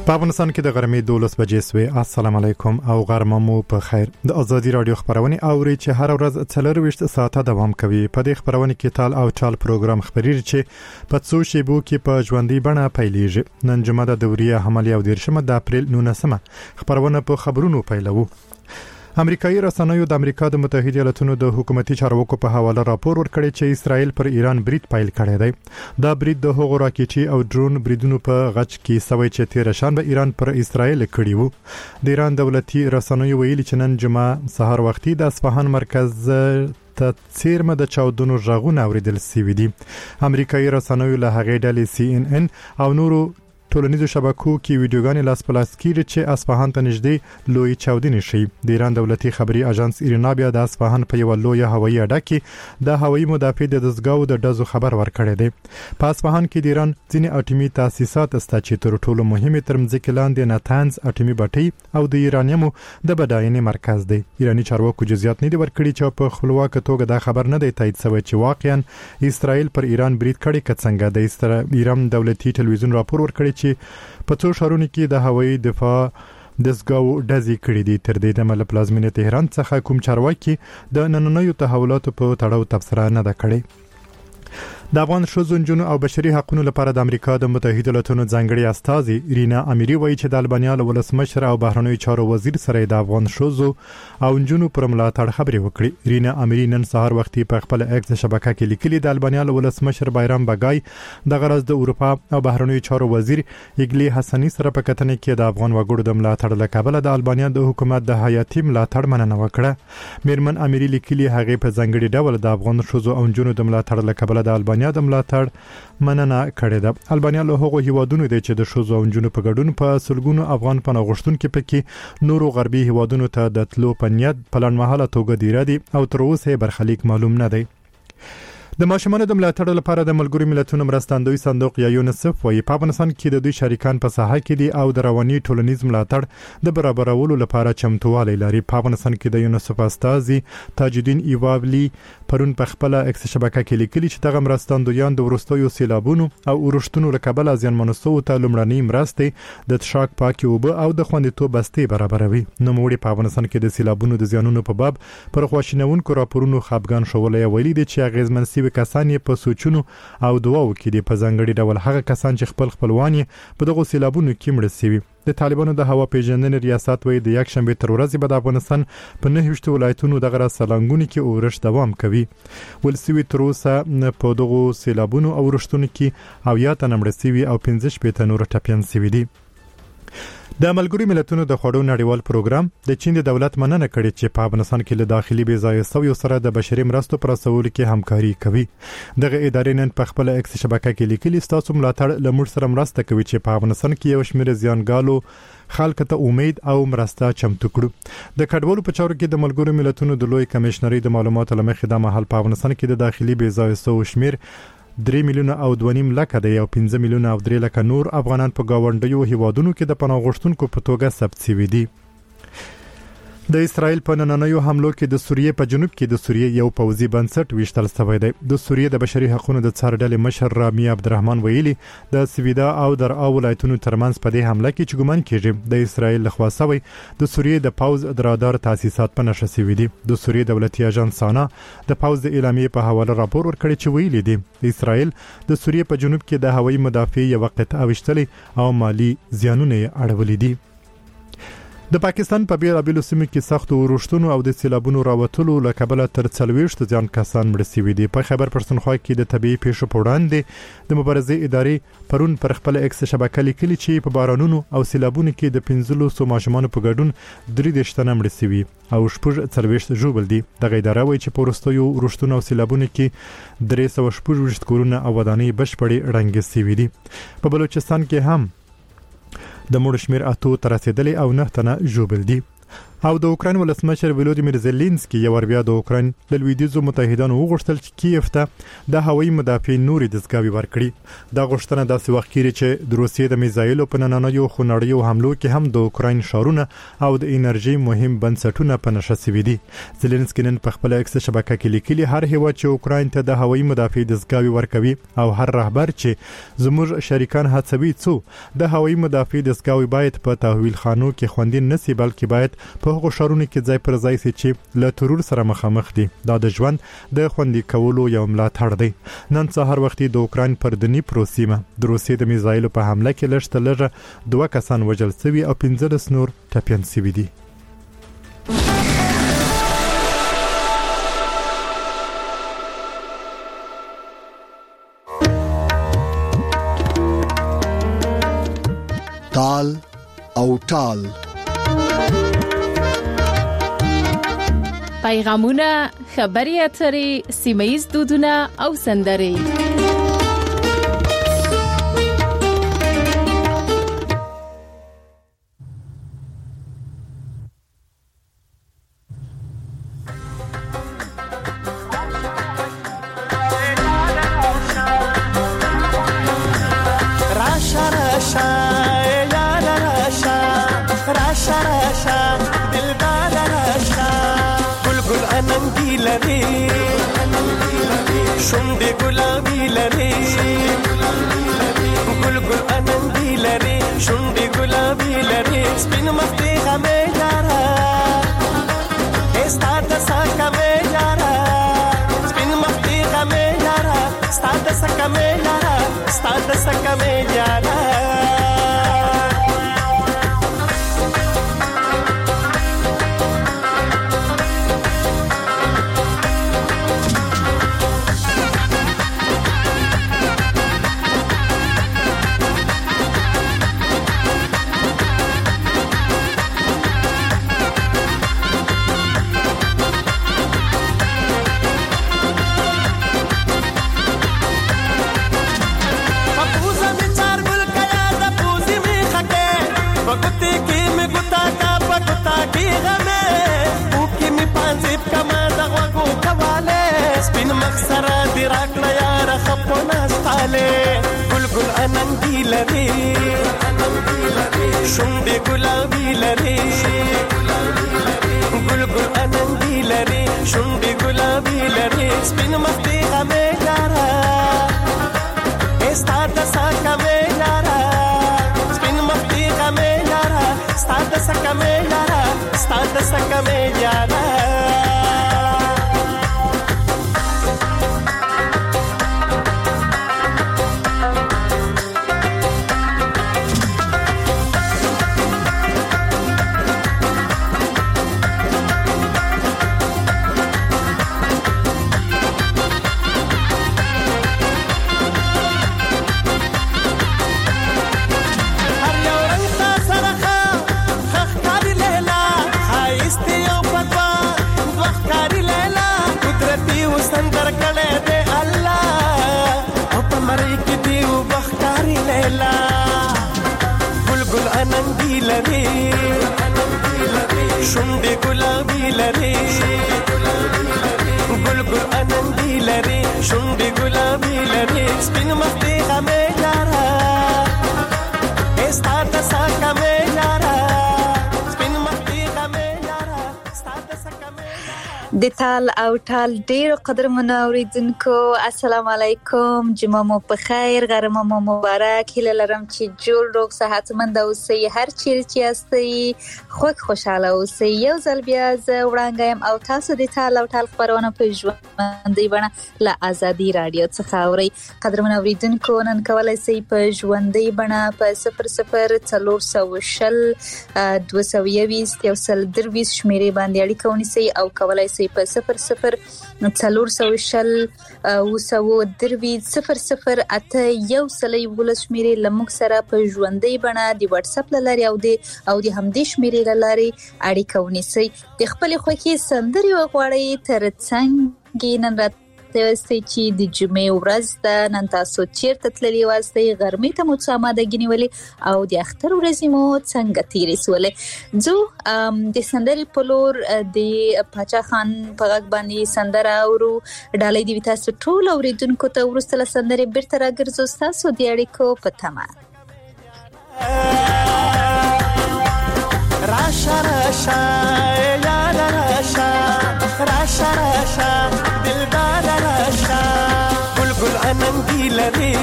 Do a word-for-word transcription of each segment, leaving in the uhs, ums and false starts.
په افغانستان کې د غرمې دولس بجې سوې. السلام علیکم او غرمه مو په خیر. د ازادي رادیو خبرونه اوري چې هر ورځ څلور وشت ساعته دوام کوي. په دې خبرونه کې تال او چال پروګرام خبري چې په څو شیبو کې په ژوندۍ بڼه پیلېږي. نن جمعه د دوریه حمله او دیرشمه د اپریل نولسمه خبرونه په خبرونو پیلوو. امریکایي رسنیو د امریکا د متحده ایالاتونو د حکومتي چارواکو په حواله راپور ورکړی چې اسرائیل پر ایران برید پیل کړی دی. دا برید د هغو راکټي او ډرون بریدونو په غچ کې سوي چې تیر شنبه ایران پر اسرائیل کړی وو. د ایران دولتي رسنیو ویلي چې نن جمعه سحر وختي د اصفهان مرکز ته څیرمه د چاودنو ژغونه اوریدل شوي دي. امریکایي رسنیو له هغې ډلې سی ان ان او نورو ټولنیزو شبکو کې ویډیوګانې لاس په لاس کېږي چې اصفهان ته نږدې لوی چاودنې شي. د ایران دولتي خبري اژانس ایرنا بیا د اصفهان په یو لوی هوایي اډه کې د هوایي مدافع د دزګاو د ډزو خبر ورکړی دی. په اصفهان کې د ایران ځینې اټومي تاسیسات ستا چې تر ټولو مهمه تر مځکې لاندې ناتانز اټومي بټۍ او د ایرانیمو د بډاینې مرکز دی. ایرانی چارواکو جزئیات نه دي ورکړي چې په خپلواک توګه دا خبر نه دی تایید شوی چې واقعا اسرائیل پر ایران برید کړی که څنګه. د ایران دولتي ټلویزیون راپور ورکړي چې په څو شهرونو کې د هوایي دفاع دزګاو ډزې کړې دي. تر دې دمه له پلازمینې تهران څخه کوم چارواکي د نننیو تحولاتو په تړاو تبصره نه ده کړې. د افغان ښځو نجونو او بشري حقوقو لپاره د امریکا د متحده ایالاتونو ځانګړي استازي رینا اميري وایي چې د البانیا له ولسمشر او بهرنیو چارو وزیر سره د افغان ښځو او نجونو پر ملاتړ خبرې وکړي. رینا اميري نن سهار وختي په خپل ایکس شبکه کې لیکلي د البانیا له ولسمشر بایرام بګای د غرض د اروپا او بهرنیو چارو وزیر ایګلی حسنی سره په کتنه کې د افغان وګړو د ملاتړ لکابل د البانیا د حکومت د حیاتي ملاتړ مننه وکړه. میرمن اميري لیکلي هغه په ځانګړي ډول د افغان ښځو او نجونو د ملاتړ لکابل د البانیا د ملاتړ مننه کړې ده. البانیا له هغو هیوادونو دی چې د ښځو او نجونو په ګډون په سلګونو افغان پناه غوښتونکو پکې نورو غربي هیوادونو ته د تلو په نیت په لنډمهاله توګه دی ردي او تر اوسه برخلیک معلوم نه دی. د ماشومانو د ملاتړ لپاره د ملګرو ملتونو مرستندوی صندوق یا یونیسف وايي په افغانستان کې د دوی شریکان په ساحه کې دي او د رواني ټولنیز ملاتړ د برابرولو لپاره چمتووالی لري. په افغانستان کې د یونیسف استازي تاج الدین ایوابلی پرون په خپل ایکس شبکه کې لیکلي چې دغه مرستندویان د ورستیو سیلابونو او ورښتونو لکبل ازیانمنو سو ته لمړنۍ مرستې د تشاک پاکي اوبه او د خوندیتوب بستې برابروي. نو موږ په افغانستان کې د سیلابونو د زیانونو په باب پر خواشینونکو راپورونو خپګان شولې ویلي دي چې اغیزمن سوي کسان په سوچونو او دعاو کې دي. په ځانګړي ډول هغه کسان چې خپل خپلوان په دغه سیلابونو کې مړ شوي. د طالبانو د هوا پیژندنې ریاست وایي د یک شنبه تر ورځې بعد افغانستان په نه هیڅ ولایتونو دغه سلنګونو کې اورښت دوام کوي. ولسوي تر اوسه په دغه سیلابونو او ورښتونو کې او یا تنمړ شوي او پنځه شپږ نور ټپيان شوي دي. د ملګرو ملتونو د خوړو نړیوال پروګرام د چین د دولت مننه کړې چې په افغانستان کې له داخلي بې ځایه سویو سره د بشري مرستو پر رسولو کې همکاري کوي. دغه ادارې نن په خپل ایکس شبکه کې لیکلي ستاسو ملاتړ له موږ سره مرسته کوي چې په افغانستان کې یو شمېر زیانګالو خلک ته امید او مرسته چمتو کړو. د کډوالو په چارو کې د ملګرو ملتونو د لوی کمشنري د معلوماتو لمخې د محل په افغانستان کې د داخلي بې ځایه سو شمېر درې میلیونه او دوه نیم لکه دی او پنځه میلیونه او درې لکه نور افغانان په گاونډیو هیوادونو کې د پناه غوښتونکو په توګه ثبت شوي دي. د اسرائیل په نننیو حملو کې د سوریې په جنوب کې د سوریې یو پوځي بنسټ ویشتل شوی دی. د سوریې د بشري حقوقو د څار ډلې مشر رامي عبدالرحمن ویلي د سویدا او درعا ولایتونو ترمنځ په دې حمله کې چې ګومان کېږي د اسرائیل لخوا شوی د سوریې د پوز درادار تاسیسات په نښه شوي دي. د سوریې دولتي اژانس سانا د پوز د اعلامیې په حواله راپور ورکړی چې ویلي دي د اسرائیل د سوریې په جنوب کې د هوایي مدافع یو قطعه وشتلې او مالی زیانونه یې اړولې دي. د پاکستان په بیلابیلو سیمو کې سخت ورښتونو او د سیلابونو راوتلو له کبله تر څلوېښت ځان کسان مړه شوي دي. په خیبر پښتونخوا کې د طبيعي پیښو په وړاندې د مبارزې ادارې پرون پر خپل ایکس شبکه لیکلي چې په بارانونو او سیلابونو کې د پنځلسو ماشومانو په ګډون درې دېرش تنه مړه شوي او شپږ څلوېښت ژوبل دي. دغه اداره وایي چې په وروستیو ورښتونو او سیلابونو کې درې سوه شپږ کورونه او ودانۍ بشپړې ړنګې شوي دي. په بلوچستان کې هم د مړو شمېر اتو ته رسېدلی او نه تنه ژوبل دي. او د اوکراین ولسمشر ولودیمیر زيلنسکي یو ور بیا د اوکراین د لویدیځو متحدانو وغوښتل چې کیف ته د هوایي مدافع نوري دستګاوي ورکړي. دا غوښتنه داسې وخت کې چې د روسیې د میزایلو په نننیو خونړیو حملو کې هم د اوکراین شارونه او د انرژي مهم بنسټونه په نشه سوي دي. زيلنسکي نن په خپل ایکس شبکه کې لیکلي هر هیواد چې اوکراین ته د هوایي مدافع دستګاوي ورکوي او هر رهبر چې زموږ شریکان هڅوي څو د هوایي مدافع دستګاوي باید په تحویل خانو کې خوندي نسی بلکې باید په هغو شارونو کې ځای پر ځای سي چې له ترور سره مخامخ دي. دا د ژوند د خوندي کولو یو ملاتړ دی. نن سهار وختي د اوکراین پر دني پروسیمه د روسیې د میزایلو په حمله کې لږ لږه دوه کسان وژل شوي او پنځلس نور ټپيان شوي دي. تال او ټال پیغامونه، خبري اترې، سیمه‌ییز دودونه او سندرې. شونډې ګلابي لري ګل ګل انندي لري شونډې ګلابي لري سپین مخ دې غمې یارا استا د سکه مې یارا سپین مخ دې غمې یارا استا د سکه مې یارا استا د سکه مې یارا شونډې ګلابي لري ګل ګل انندي لري شونډې ګلابي لري سپین مخ دې غمې یارا استا د سکه مې یارا سپین مخ دې غمې یارا استا د سکه مې یارا استا د سکه مې یارا شونډې ګلابي لري ګل ګل انندي لري شونډې ګلابي لري سپین مخ دې غمې یارا استا د سکه مې یارا سپین مخ دې غمې یارا استا د سکه مې د تال او ټال ډیر قدرمنو اوریدونکو السلام علیکم، جمعه مو په خیر، غرمه مو مبارک. هیله لرم چې جوړ روغ صحتمند اوسئ، هر چیرې چې یاستئ خوږ خوشاله اوسئ. یو ځل بیا زه وړاندې یم او تاسو د تال او ټال خبرونه په ژوندۍ بڼه له ازادي رادیو څخه اورئ. قدرمنو اوریدونکو نن کولای شئ په ژوندۍ بڼه په صفر صفر څلور سوه شل دوه سوه یویشت یو سل درویشت شمیرې باندې اړیکه ونیسئ او کولای شئ په صفر صفر څلور سوه شل اوه سوه درویشت صفر صفر اته یو سل یوولس شمیرې له موږ سره په ژوندۍ بڼه د واتس اپ له لارې او د او د همدې شمیرې له لارې اړیکه ونیسئ. د خپلې خوښې سندرې وغواړئ، تر څنګ نن رات ته وستي چې د جمعې ورځ ده، نن تاسو چیرته تللی واسطي، غرمې ته مو څه آمادګي نیولې او د اختر ورځې مو څنګه تیرې سولې؟ زه د سندرې په لور د پاچا خان په غږ باندې سندره اورو. ډالۍ دی تاسو ټول اوریدونکو ته ورسته سندرې بیرته راګرځو تاسو د اړیکو په تمه. راشا راشا یار راشا راشا راشا دلدار راشا گلگل اننگی لری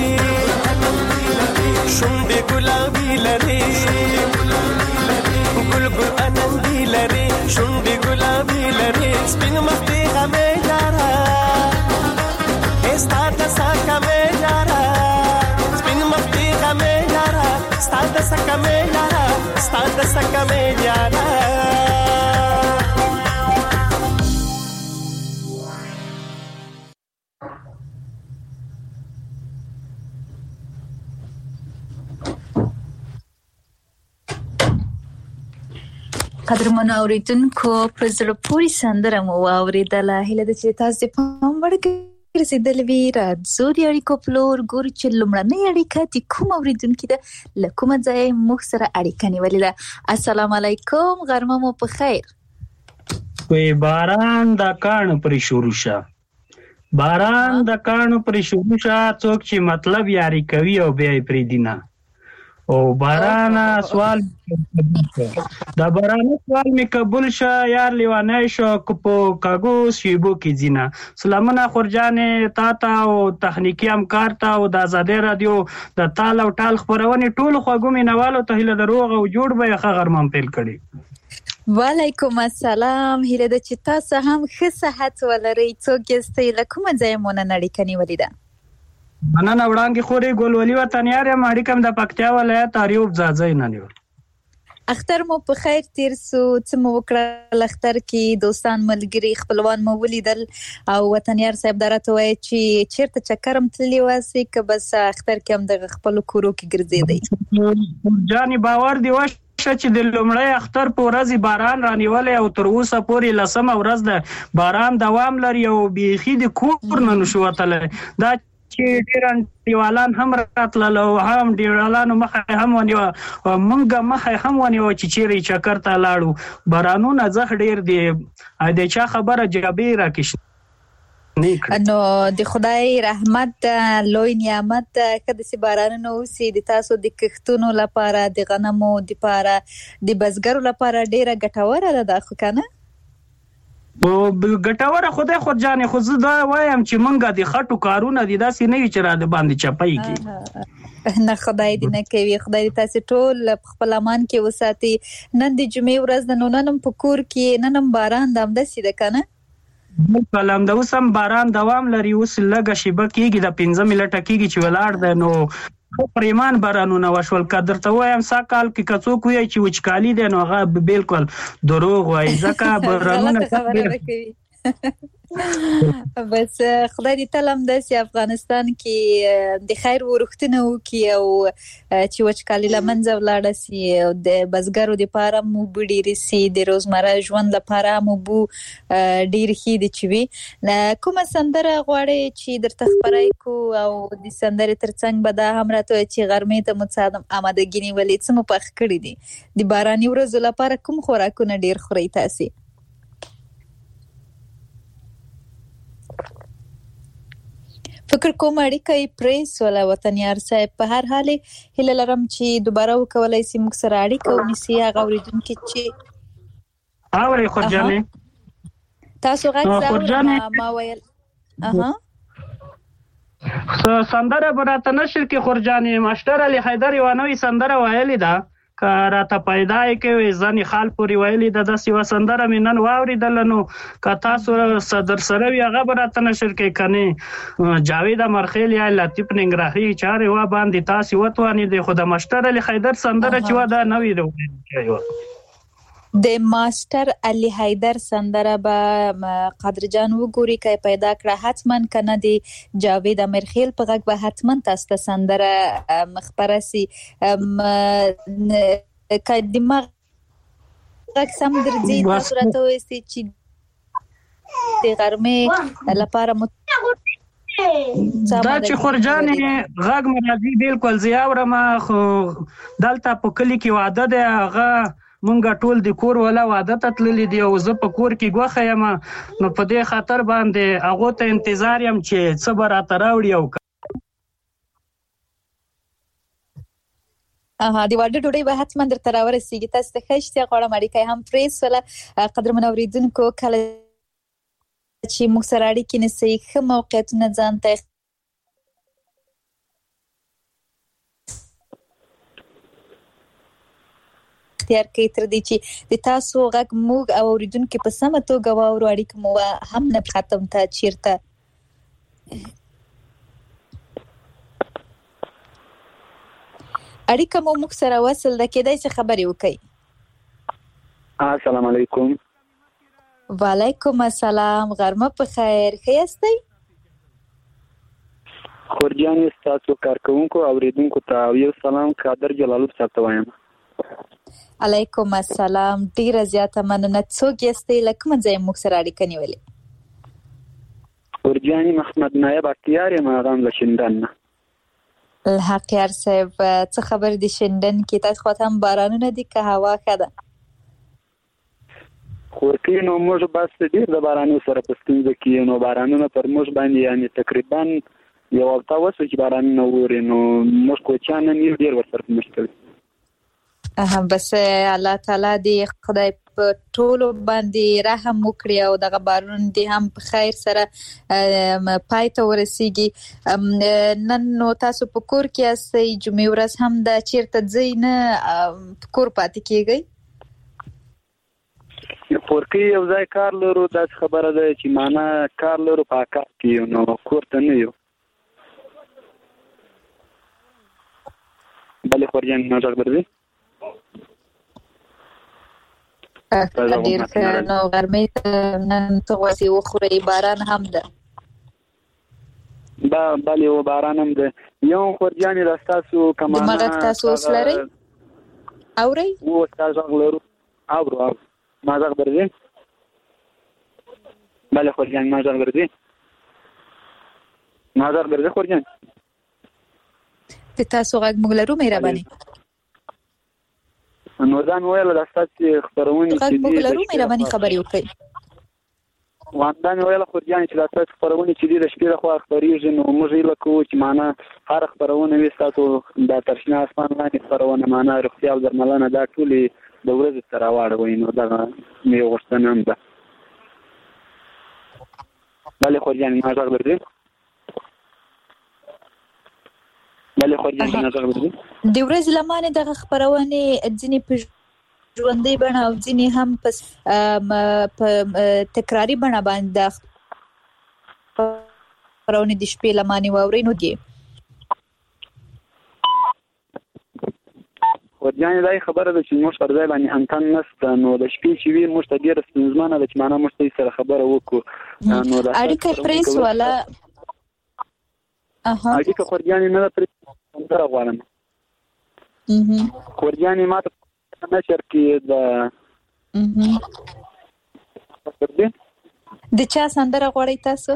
شنبه گلابی لری گلگل اننگی لری شنبه گلابی لری سپین مختی غمه یارا استاد ساکمه یارا سپین مختی غمه یارا استاد ساکمه یارا استاد ساکمه یارا. قدرمن اوریدونکو په زړه پورې سندره مو واوریدله. هیله ده چې تاسو په پام ورګرځېدلې وي. راځو د اړیکو په لور ګورو چې لومړنۍ اړیکه د کوم اوریدونکي ده، له کومه ځایه موږ سره اړیکه نیولې ده. السلام علیکم، غرمه مو په خیر. وی باران د کاڼو پرې شروع شه، باران د کاڼو پرې شروع شه، څوک چې مطلب یاري کوي او بیا یې پرېږدي نه. او باران سوال دا باران سوال می قبول شه، یار لیوانای شو په کاغو شیبو کې زینا. سلامونه خورجانې تا ته او تخنیکی همکار ته او د آزادۍ رادیو د تال او ټال خبرونه ټول خوږو مینوالو ته هیله دروغ او جوړ به ښه غرمم پیل کړي. وعلیکم السلام، هیله ده چې تاسو هم ښه صحت ولرئ. څوک یې له کومه ځایه مو نن اړیکه نیولې ده؟ مننه وړاندې خوري ګلولي وطنیار یم، اړیکم د پکتیا ولایت اریوب ځاځی نه نیول. اختر مو په خیر تیر سو، څه مو وکړل اختر کې؟ دوستان ملګري خپلوان مو ولیدل او وطنیار صاحب درته وایي چې چیرته چکرم تللی واسي که بس اختر کې هم د خپل کورو کې ګرځېدی؟ جاني باور دی وش چې د لومړی اختر په ورځ باران رانیولې او تر اوسه پورې لسمه ورځ ده باران دوام لري او بیخي د کور نه نشو وتلی. دا چې ډیر دیوالان هم راتلل او هم دیوالانو مخه هم ونیو مونږه مخه هم ونیو چې چیرې چکر ته لاړو. بارانونه زه ډیر دی د چا خبره جابې راکښ نو د خدای رحمت لوی نعمت کده سي بارانونه اوسي د تاسو د کښتونو لپاره، د غنمو لپاره، د بزګرو لپاره ډیره ګټوره ده خو کنه؟ ګټوره خدای خورجانې خو زه دا وایم چې مونږه د خټو کارونه دي داسې نه وي چې را د باندې چپی کی. نه خدای دې نه کوي، خدای دې تاسو ټول په خپل امان کې وساتي. نن د جمعې ورځ ده، نو نن په کور کې نن باران د همداسې ده کنه؟ کلام د اوس هم باران دوام لري، اوس لږه شیبه کېږي د پنځه منټه کېږي چې ولاړ ده. نو پریمان بارانونه وشول که درته وایم سا کال کې که څوک وایي چې وچکالي دی نو هغه بالکل دروغ وایي، ځکه بارانونه بس خدای دې تل هم داسې افغانستان کې د خیر ورښتونه وکړي او چې وچکالي له منځه ولاړه سي او د بزګرو دپاره مو اوبه ډېرې سي، د روزمره ژوند لپاره هم اوبه ډېرې ښې دي چې وي. کومه سندره غواړئ چې درته خپره کړو او د سندرې تر څنګ به دا هم راته وایي چې غرمې ته مو څه امادګي نیولې، څه مو پخ کړي دي؟ د باراني ورځو لپاره کوم خوراکونه ډېر خورئ تاسې؟ فکر کوم اړیکه یې پرې سوله وطنیار صاحب. په هر حال هیله لرم چې دوباره وکولای سي موږ سره اړیکه ونیسي. هغه اوریدونکي چې اوري خورجانې تاسو غږ ما ویل اها سندره براته نشر کې خورجانې ماشټر علي حیدر یو نوې سندره ویلې ده که راته پیدا یې کوي ځنې خال پورې ویلې ده، داسې یوه سندره مې نن واورېدله. نو که تاسو صدر سره وي هغه به راته نشر کوي، کنې جاوید امرخیل یا لطیف ننګرهاري چارې وا باندې تاسې وتوانېدې. خو د ماشټر علي حیدر سندره چې وه دا نوې ده ویل د ماستر علي حیدر سندره به قدرجان وګوري که پیدا کړه حتما، کنه د جاوید امرخیل په غږ به حتما تاسو ته سندره مخبره سي. که د ما غږ سم درځي تاسو راته وایئ چې د غرمې لپاره دا چې خورجانې غږ مې راځي بالکل زه اورم، خو دلته په کلي کې واده دی، هغه مونږ ټول د کور والا واده ته تللي دي او زه په کور کې ګوښه یم، نو په دې خاطر باندې هغو ته انتظار یم چې څه به راته راوړي. او اها د واده ډوډۍ به حتما درته راورسېږي. تاسو ته ښه اشتیا غواړم، اړیکه یې هم پرېښوله. قدرمن اورېدونکو، کله چې موږ سره اړیکې نیسئ ښه موقعیتونه ځان ته اختیار کوي تر دې چې د تاسو غږ موږ او اورېدونکي په سمه توګه واورو، اړیکه مو هم نه ختم ته چیرته اړیکه مو موږ سره وصل ده، کېدای شي خبرې وکړئ. السلام علیکم. وعلیکم السلام، غرمه په خیر، ښه یاستئ؟ خورجانې ستاسو کارکوونکو اوریدونکو ته یو سلام قادر جلالوب صاحب ته وایم. علیکم السلام، ډیره زیاته مننه. څوک یاستئ، له کومه ځایه موږ سره اړیکه نیولې؟ خورجانې محمد نایب اختیار یم، هغه هم له شندن نه. الحقیار صاحب، څه خبر دي شندن کې؟ تاسو خواته هم بارانونه دي که هوا ښه ده؟ خورکې نو موږ بس ډېر د بارانو سره په ستونزه کې یو، نو بارانونه پر موږ باندې یعنې تقریبا یو هفته وشو چې بارانونه ووري، نو موږ کوچیان هم یو ډېر ورسره په مشکل. بس الله تعالی دې خدای په ټولو باندې رحم وکړي او دغه بارون دې هم په خیر سره پای ته ورسیږي. نن نو تاسو په کور کې یاستئ، جمعې ورځ هم ده، چیرته ځئ نه کور پاتې کېږئ؟ کورکې یو ځای کار لرو، داسې خبره ده چې معنا کار لرو په کار کې یو، نو کور ته نه یو. بلې خورجان ما غږ درځي؟ ډېر ښه، نو غرمې ته نن څه غوښې وخورئ؟ باران هم ده. بلې و باران هم ده. یو خورجانې دا ستاسو که معنا د مغږ تاسو اوس لرئ؟ اورئ؟ اوس تاسو غږ لرو، اورو اورو. ما غږ درځي؟ بلې خورجان ما غږ درځي؟ ما غږ درځي خورجان؟ د تاسو غږ موږ لرو مهرباني. نو دا مې ویل دا ستاسو خپرونې چې دي موږ لرو مهرباني خبرې وکړئ. واندا مې ویل خورجان چې دا ستاسو خپرونې چې دي د شپې لخوا خپرېږي، نو موږ هیله کوو چې معنا هره خپرونه وي ستاسو دا تر شنه اسمان لاندې خپرونه معنا روغتیا او درملنه دا ټولې د ورځې سره واړوئ، نو دغه مې یو غوښتنه هم ده. بلې خورجان ما غږ درځي؟ بلې خورجان ما غږ درځي؟ د ورځې لمانې دغه خپرونې ځینې په ژوندۍ بڼه او ځینې هم په تکراري بڼه باندې د خپرونې د شپې لمانې واورئ، نو دي خورجانې دا خبره ده چې موږ پر ځای باندې انتن نشته، نو د شپې چې وي موږ ته ډېره ستونزمنه ده چې معنا موږ ته سره خبره وکړو. نو دا اړیکه پرېښوله. اړیکه خورجانې نه ده پرې سندره غواړم. خورجانې ما ته نشر کې د د چا سندره غواړئ تاسو؟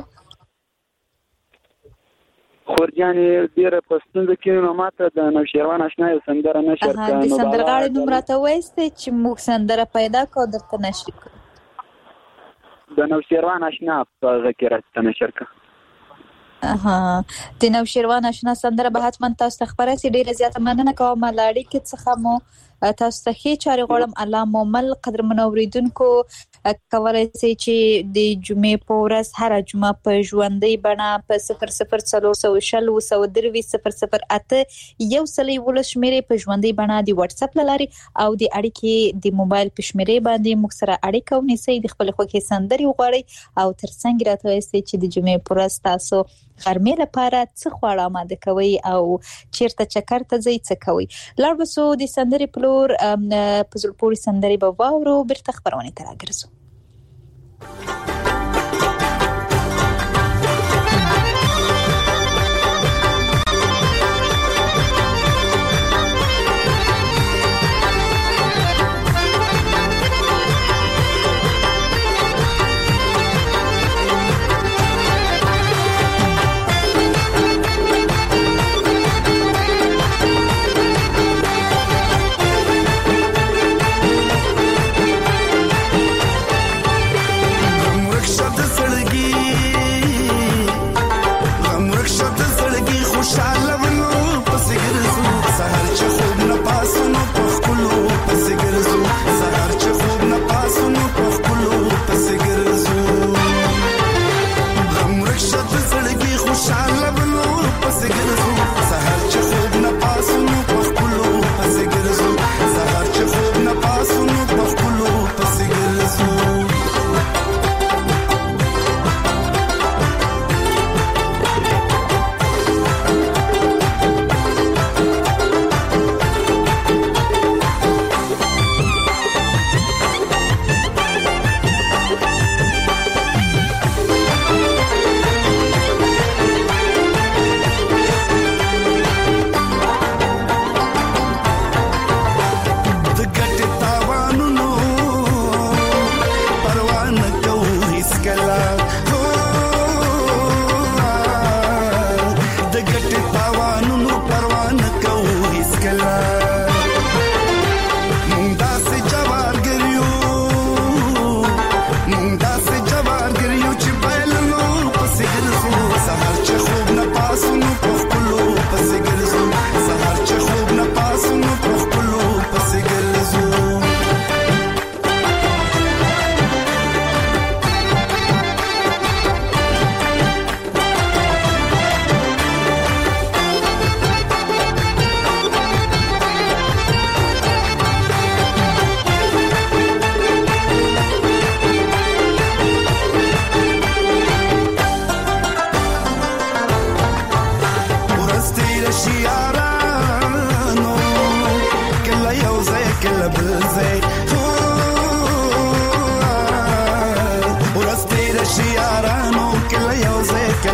خورجانې ډېره په ستونزه کې نو ما ته د نوشیروان اشنا یو سندره نشر کړه. د سندرغاړې نوم راته ووایاستئ چې موږ سندره پیدا کړو او درته نشر کړو. د نوشیروان اشنا په هغه کې راته نشر کړه. اها د نوشیروان اشنا سندره به حتما تاسو ته خبره سي. ډیره زیاته مننه کوم له اړیکې څخه مو تاسو ته ښې چارې غواړم. الله مو مل. قدرمن اوریدونکو کولای شئ چې د جمعې په ورځ هره جمعه په ژوندۍ بڼه په صفر صفر څلور سوه شل اووه سوه درویشت صفر صفر اته یو سل یولس شمېرې په ژوندۍ بڼه د واتس اپ له لارې او د اړیکې د موبایل په شمېرې باندې موږ سره اړیکه ونیسئ. د خپلې خوښې سندرې وغواړئ او ترڅنګ راته ووایاستئ چې د جمعې په ورځ تاسو غرمې لپاره څه خواړه آماده کوئ او چیرته چکر ته ځئ، څه کوئ. لاړ به سو د سندرې په لور. په زړه پورې سندرې به واورو، بیرته خپرونې ته راګرځو.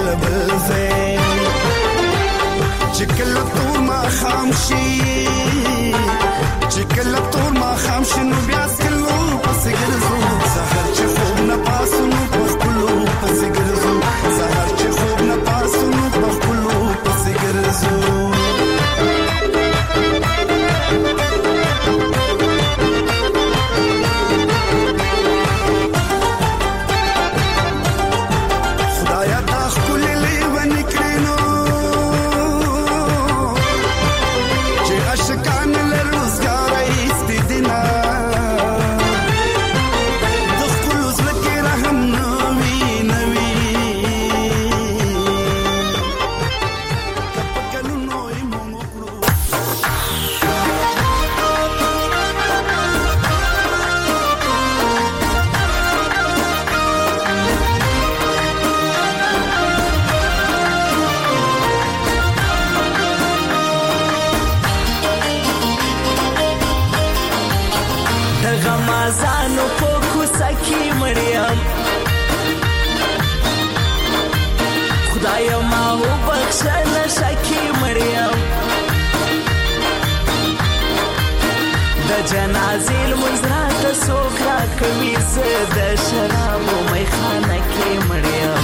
بل ځای چې کله تور ما خام شي چې کله تور ما خام شي نو بیا سکلو پسې ګرځو سحر چې خوب نه پاسو نو پخپلو پسې ګرځو سحر چې خوب نه پاسو نو پخپلو پسې ګرځو جنازې المنزرات سوکرا کوي زه د شرابو میخانه کې مړیم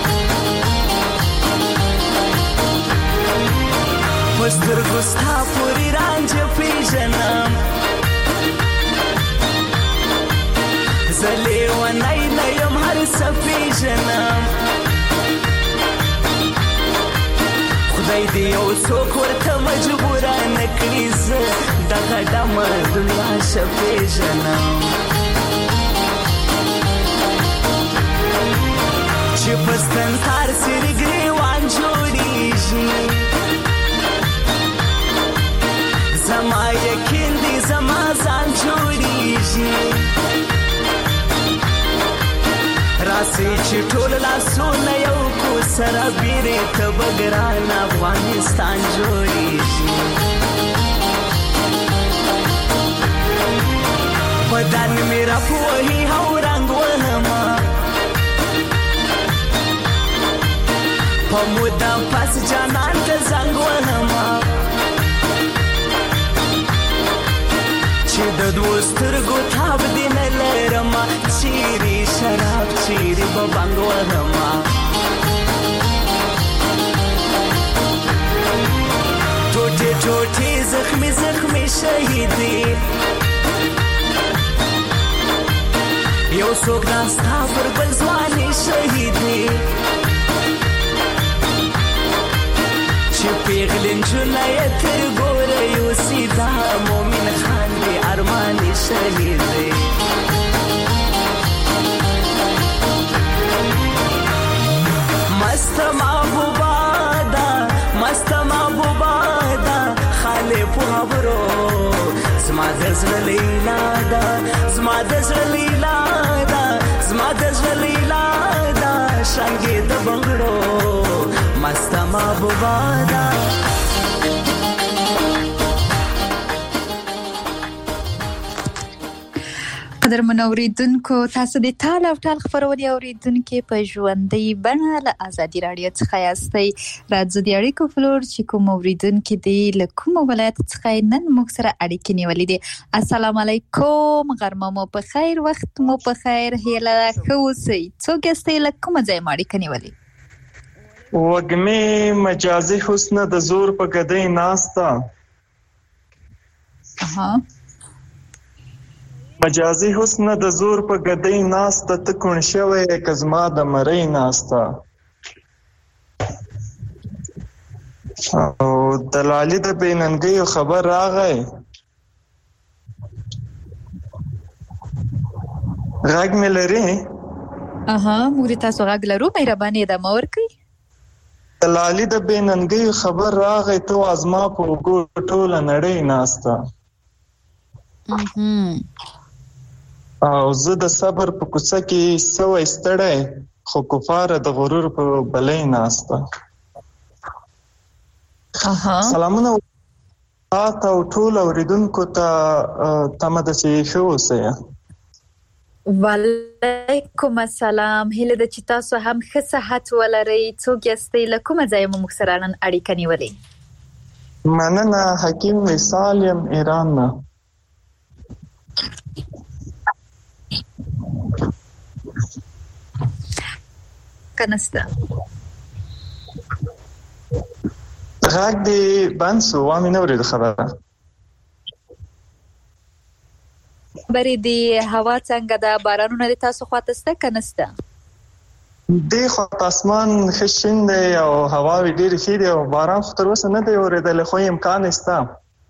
پسترګو ستا پورې رانجه پیژنم زه لیونی نه یم هر څه پیژنم خدای دې یو څوک ورته مجبوره نه کړي زه دغه ډمه دنیا ښه پیژنم چې په ستنسار سرې ګریوان جوړېږي زما یقین دی زما ځان جوړېږي راسي چې ټول لاسونه یو کو سره بیرې ته به ګران افغانستان جوړېږي بدن میرا پوهی هو رنگ وهما پمودا پس جانان ته زنګ وهما چې د دوسترګو تاب دی نه لرما چیرې شراب چیرې به بنګ وهما ټوټې ټوټې زخمي زخمي شهیدې یو څوک ناستا پر بل ځواني شهیدې چې پیغلې نجونه یې تر ګوره یوسي دا مومن خان دې ارماني شهیدې مست محبوبه ده مست محبوبه ده خاله په خبرو زما د زړه لیلا ده زما د زړه لیلا ده زما د زړه لیلا ده شانګې د بنګړو مست محبوبه ده قدر منوریدونکو تاسو د تال او ټال خبرونه اوریدونکو په ژوندۍ بڼه له ازادي رادیو څخه یاستئ راځو د اړیکو فلور چې کوم اوریدونکو دی له کوم ولایت څخه نن موږ سره اړیکې نیولې دي السلام علیکم غرمه مو په خیر وخت مو په خیر هیله خوسي څوک یاستئ له کوم ځای اړیکې نیولې وګمې مجازي حسن د زور په ګدۍ ناستا اها مجازي حسن د زور په ګدۍ ناستا ته کون شوی کزما د مړی ناستا او دلالي د بیننګي خبر راغی غږ مې لري اها موږ تاسو غږ لرو مهرباني د مور کوي دلالي د بیننګي خبر راغی ته ازما په وګو ټول نړۍ ناستا اها او زه د صبر په کوڅه کې سوې ستړی خو کفاره د غرور په بلې ناستا اها سلامونه تاسو ټول اوریدونکو ته تمه د شي شو سه وعلیکم السلام. هله د چې تاسو هم ښه صحت ولرئ. څوک یاستئ؟ له کومه ځایه مو موږ سره نن اړیکه نیولې؟ مننه، حکیم وصال یم، ایران نه. کنسته غږ دی بند سو، وامې نه اورېده خبره. خبرې دی، هوا څنګه ده؟ بارانونه د تاسو خواته سته که نسته؟ دی خواته اسمان ښه شین دی او هواوې ډېرې ښې دي او باران خو تر اوسه نه دی اورېدلی، خو امکان یې شته.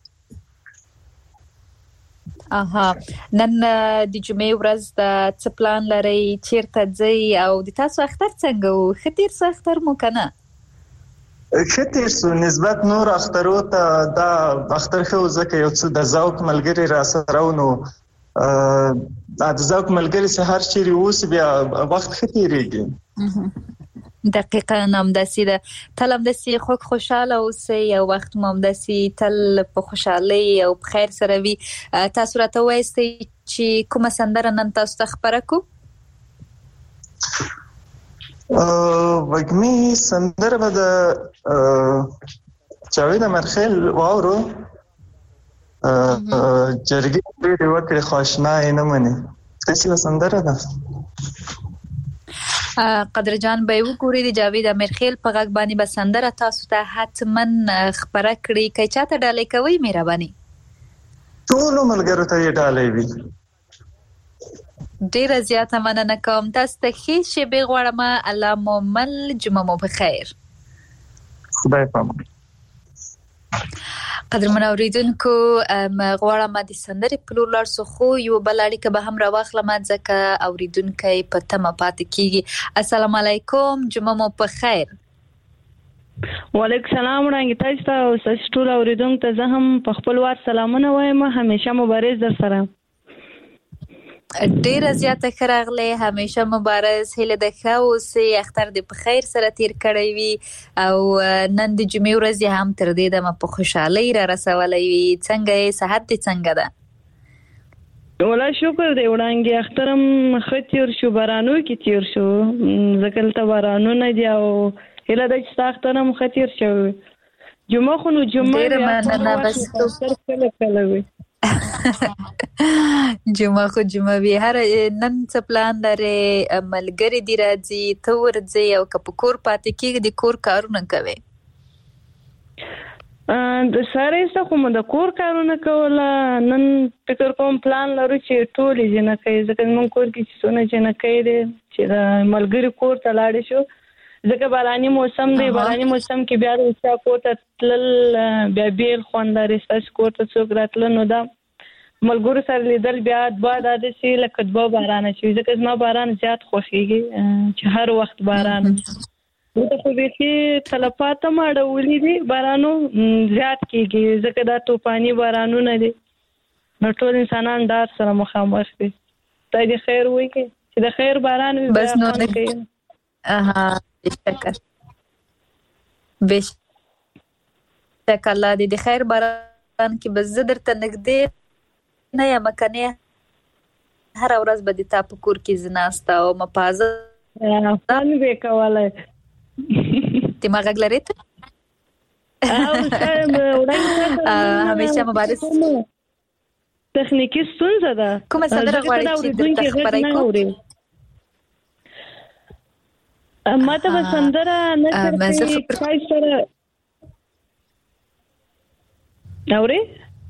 اها، نن د جمعې ورځ ده، څه پلان لرئ؟ چیرته ځئ؟ او د تاسو اختر څنګه و؟ ښه تېر سو اختر مو که نه؟ ښه تېر سو، نسبت نور اخترو ته دا اختر ښه و، ځکه یو څه د ذوق ملګري را سره و، نو د ذوق ملګري سره هر چیرې اوسي بیا وخت ښه تېرېږي. دقیقاً همداسې ده. تل همداسې خوږ خوشحاله اوسئ او وخت مو همداسې تل په خوشحالۍ او په خیر سره وي. تاسو راته ووایاستئ چې کومه سندره نن تاسو ته خپره کړو؟ وږمې سندره به د جاوید امیرخیل واورو. جرګې ډېرې وکړې خو اشنا یې نه منې. داسې به سندره ده. قدر جان به یې وګوري، د جاوید امیرخیل په غږ باندې به سندره تاسو ته حتما خپره کړي. که یې چاته ډالۍ کوئ مهرباني؟ ټولو ملګرو ته یې ډالۍ وي. ډیره زیاته مننه کوم. تاسو ته ښې شېبې غواړم. الله مو مل، جمعه مو بخیر. خدای پامان. قدرمن اوریدونکو، غواړم د سندرې په لور لاړ شو، خو یو بل اړیکه به هم راواخلم ځکه اوریدونکی په تمه پاتې کیږي. السلام علیکم، جمعه مو په خیر. وعلیکم السلام وړاندې تاسو ته او تاسو ټول اوریدونکو ته زه هم په خپل وار سلامونه وایم. همیشه مبارز در سره. ډیره زیاته ښه راغلې، همیشه مبارز. هیله ده ښه اوسئ، اختر دې په خیر سره تیر کړی وي او نن د جمعې ورځ یې هم تر دې دمه په خوشحالۍ را رسولی وي. څنګه یې؟ صحت دې څنګه ده؟ ولا شکر دی وړاندې اختر هم ښه تیر شو، بارانو کې تیر شو، ځکه دلته بارانونه دي او هیله ده چې ستا اختر هم ښه تیر شوی. جمعه خو نو جمعه ډیره مننه. بس کله کله وي جمعه خو جمعه وي. هر نن څه پلان لرې؟ ملګري دې راځي، ته ورځې او که په کور پاتې کېږي د کور کارونه کوې؟ د سارې څه خو مو د کور کارونه کوله. نن فکر کوم پلان لرو چې ټولې جنکۍ، ځکه زموږ کور کې چې څونه جنکۍ دي چې د ملګري کور ته لاړې شو، ځکه باراني موسم دی. باراني موسم کې بیا د چا کور ته تلل بیا بیل خوند لري. ستاسو کور ته څوک راتله نو دا ملګرو سره لیدل بیا دوه داسې لکه دوه بارانه شي، ځکه زما باران زیات خوښېږي چې هر وخت باران. دلته خو بیخي تلفات هم اړولي دي، بارانو زیات کېږي ځکه دا توفاني بارانونه دي، نو ټول انسانان ډار سره مخامخ دي. خدای دې خیر وکړي چې د خیر باران وي. بس نو اها بشکر بشکر الله دې د خیر باران کې بس زه درته نږدې نه یم کنه، هر ورځ به د تا په کور کې زه ناسته او مپازه ځان به کولای. دماغ غږ لرې ته همیشه مبارز. تخنیکی ستونزه ده. کومه سندره غواړې چې درته خبرې کوم؟ ما ته به سندره نه چرته کای سره اورې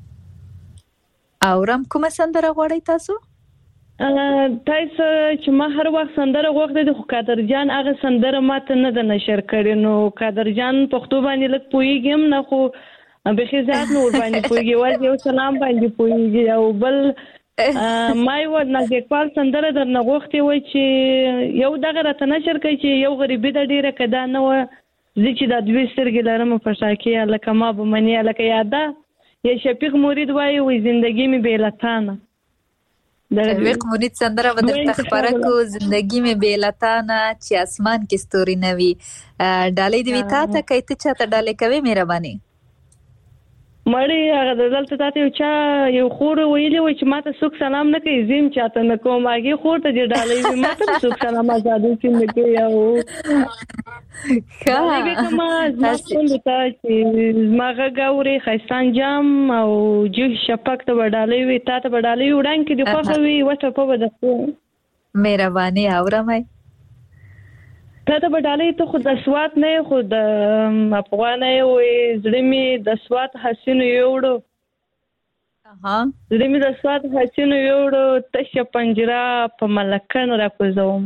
اورم. کومه سندره غواړئ تاسو؟ تاسو چې ما هر وخت سندره غوښتې د خو قادر جان هغه سندره ماته نه ده نشر کړې، نو قادر جان پښتو باندې لږ پوهېږم نه، خو بېخي زیات نه ور باندې پوهېږي، یوازې یو سلام باندې پوهېږي. او بل ما یو نازک اقبال سندره درنه غوښتې وه چې یو دغه راته نشر کوي چې یو غریبي ده ډېره، که دا نه وه زه چې دا دوې سترګې لرم په شاکې هلکه ما به منې هلکه یاده یا شفیق مرید وایي وایي زندگی مې بې لتانه. شفیق مرید سندره به درته خپره کړو، زندگی مې بې لتانه چې اسمان کې ستوري نه وي. ډالۍ دې وي تا ته، که ته چاته ډالۍ کوې مهرباني؟ مړی هغه دلته تاسو یو چا یو خور ویلی و چې ماته څوک سلام نه کوي زم چاته نه کوم هغه خور ته دې ډالې ماته څوک سلام آزادې چې نه کوي او هغه کومه تاسو ته چې ماغه ګوري خیسان جام او جو شپک ته ډالې وي تاسو ډالې وډان کې د خوخوي وټه په ودسته مهرباني اورمای ته ته بدالې ته خود د سوات نه خود افغانه وي زړمی د سوات حسین یوړو ها زړمی د سوات حسین یوړو تشه پنجره په ملکن را کوزوم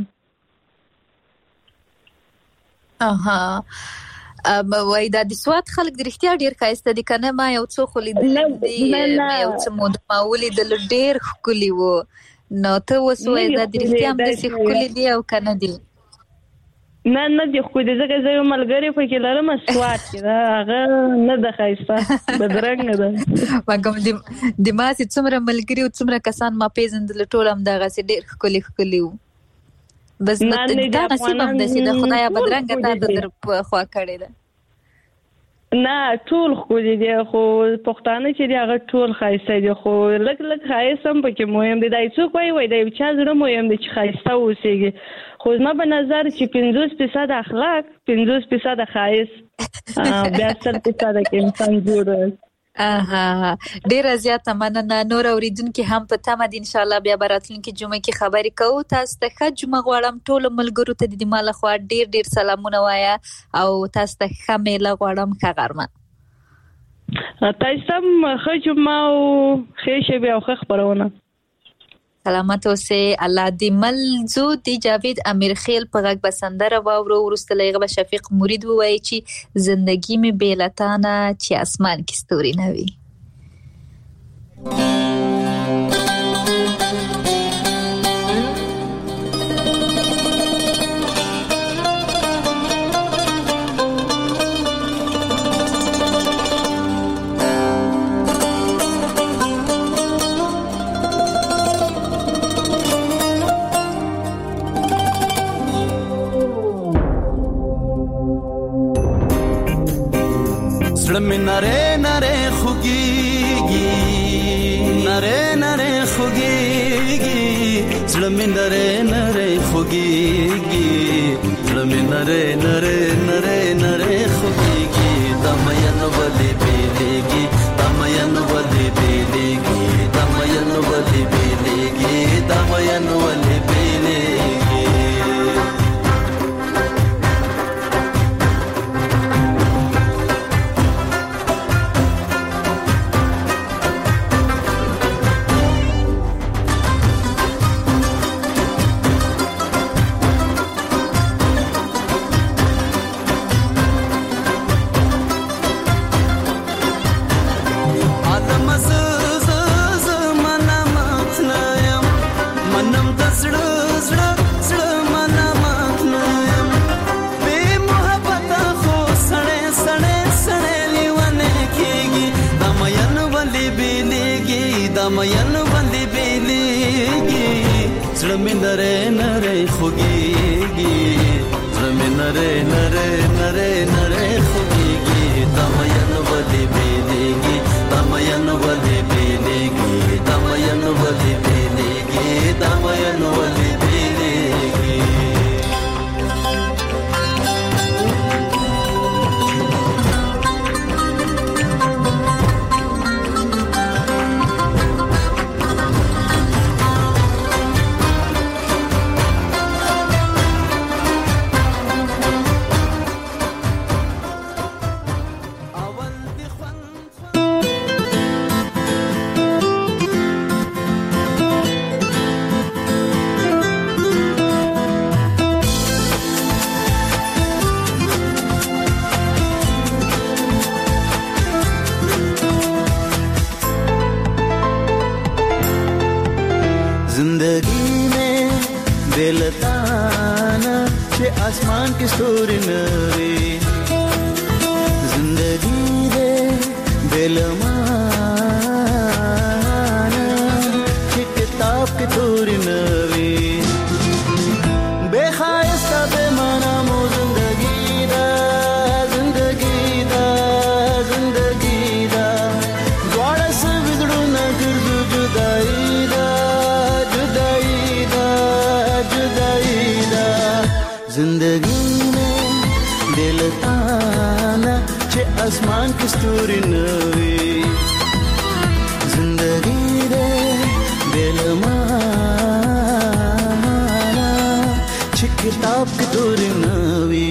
اها وای دا د سوات خلک د رښتیا ډیر ښایسته دي کنه ما یو څو خو لیدل دي یو څه مود ماولي د ډیر خولي وو نو ته وسوي دا د رښتیا هم د سې خولي دی او کنه دی نه نه دی خو دې زګه زې ملګری په کې لرم سوات کې دا هغه نه د خایسته بدرنګ ده واګم د د ما سي څومره ملګری او څومره کسان ما پیژندل ټول هم دغه سي ډیر خولي خولي وو بس دا نصیب هم د سي د خدای بدرنګ ته در خوا کړی ده نه ټول خو دې خو پښتانه چې دی هغه ټول خایسته دي خو لګ لګ خایسم پکې مهم دي دای څوک وای وای دای چا زړه مهم دي چې خایسته اوسېږي خو زما په نظر چې پنځوس فیصد اخلاق پنځوس فیصد خایس بیا ستر فیصد کې انسان جوړ اها ډیر زیاته مننه نور اوریدونکو هم په تمه دي ان شاء الله بیا براتلونکو جمعه کې خبرې کوو تاسو ته ښه جمعه غواړم ټول ملګرو ته د مال خو ډیر ډیر سلامونه وایا او تاسو ته ښه میله غواړم ښه غرمه تاسو هم ښه جمعه او ښه شپه او ښه خبرونه سلامت اوسه الله دې ملزو دی جاوید امیر خیل په غږ بسندره واورو ورسته لغه شفیق مرید وای چې زندگی می بیلتانا چې اسمان کې ستوري نه وي زړه نره نره خوږيږي نره نره خوږيږي زړه نره نره خوږيږي زړه نره نره نره نره خوږيږي دمین ولې بیلېږي دمین ولې بیلېږي دمین ولې بیلېږي دمین ولې بیلېږي مین باندې بیلېږي زړه مې نری نری خوږېږي زړه مې نری نری نری نری خوږېږي دا مین باندې بیلېږي دا مین باندې بیلېږي دا مین باندې بیلېږي دا مین باندې بیلېږي आसमान की स्टोरी नवी जिंदगी दे बेलमाना की किताब की तोरी नवी बेखायस्ता बेमाना मो जिंदगी दा जिंदगी दा जिंदगी दा बेलताना چې اسمان کې ستوري نوي زندگی دې बेलमाना چې کتاب کې ستوري نوي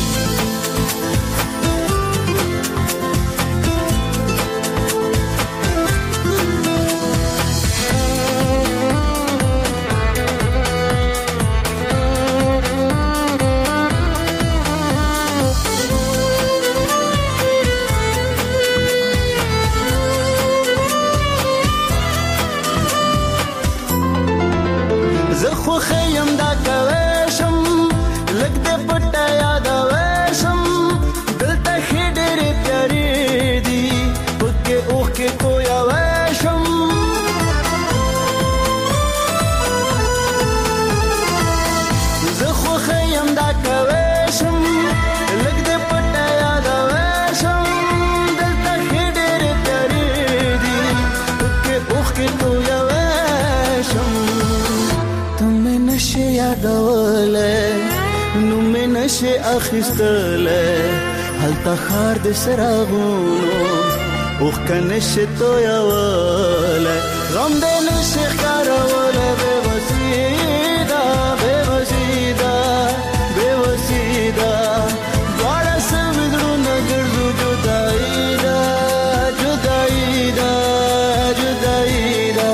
نشه اخیستله هلته خار د سراغونو اوخ کنشه تویواله غم د نشه خاروله به وسیدا به وسیدا به وسیدا دوړه سمدرو نګرځو جدای دا جدای دا جدای دا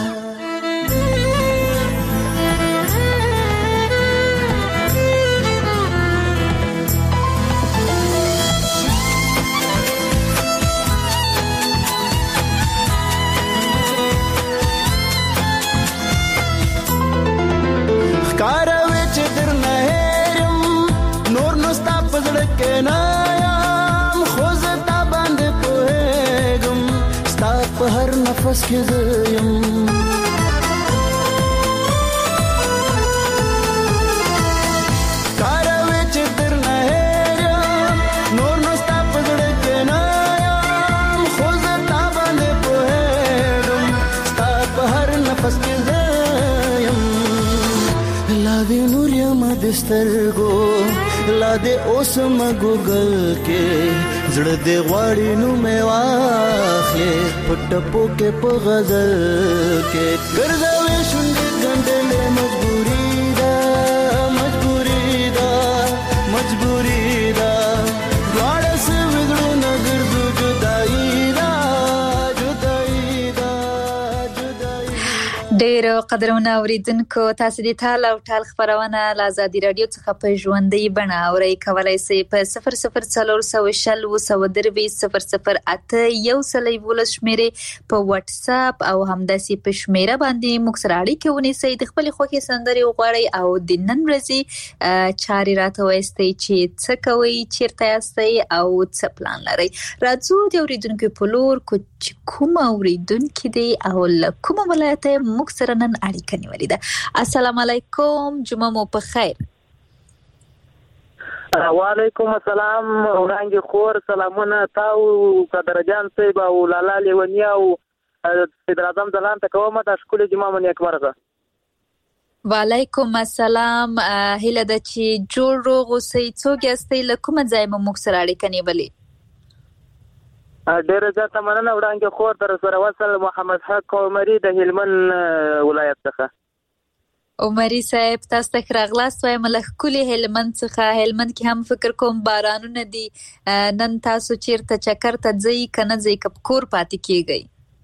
نفس کې زیم کاروي چې در نه هېرم نور نو ستا په زړه کې نه یم خو زه تا باندې پوهېږم ستا په هر نفس کې زیم لا دې نور یم د سترګو لا دې اوس مګوګل کې زړه دې غواړي نو مې واخلې پټ پوکې په غزل کې ګرځوي شونډې ګنډلې مجبوري ده مجبوري ده مجبوري ده دواړه سوي زړونه ګرځو جدایي ده جدایي ده جدایي. ډېر قدرمنه اوریدونکو تاسو د ټال او ټال خبرونه له آزادي رادیو څخه په ژوندۍ بڼه اورئ کولای شئ په صفر صفر څلور سوه شل اووه سوه درویشت صفر صفر اته یو سل یولس شمیرې په واتس اپ او همداسې په شمیره باندې موږ سره اړیکه ونیسئ د خپلې خوښې سندرې وغواړئ او د نن ورځې چارې راته وایستئ چې څه کوئ چیرته یاستئ او څه پلان لرئ. راځو د اوریدونکو په لور چې کوم اوریدونکي دی او له کومه ولایته موږ سره نن اړیکه نیولې ده. السلام علیکم، جمعه مو په خیر. وعلیکم السلام وړاندې خور سلامونه تاو قدرجان صاحب او لالا لیونیا او صدر اعظم ځلان ته کوم د شکل جمعه من اکبرغه. وعلیکم السلام، هله د چې جوړ روغ اوسئ. څوک یاستئ له کومه ځای مو موږ سره اړیکه نیولې؟ ډېر زیاته مننه وړاندې خور در سره وصل محمد حق عمري د هلمند ولایت څخه. عمري صاحب تاسو ته راغلاست وایم له ښکلي هلمند څخه. هلمند کې هم فکر کوم بارانونه دي. نن تاسو چیرته چکر ته ځئ که نه ځئ که په کور پاتې کیږئ؟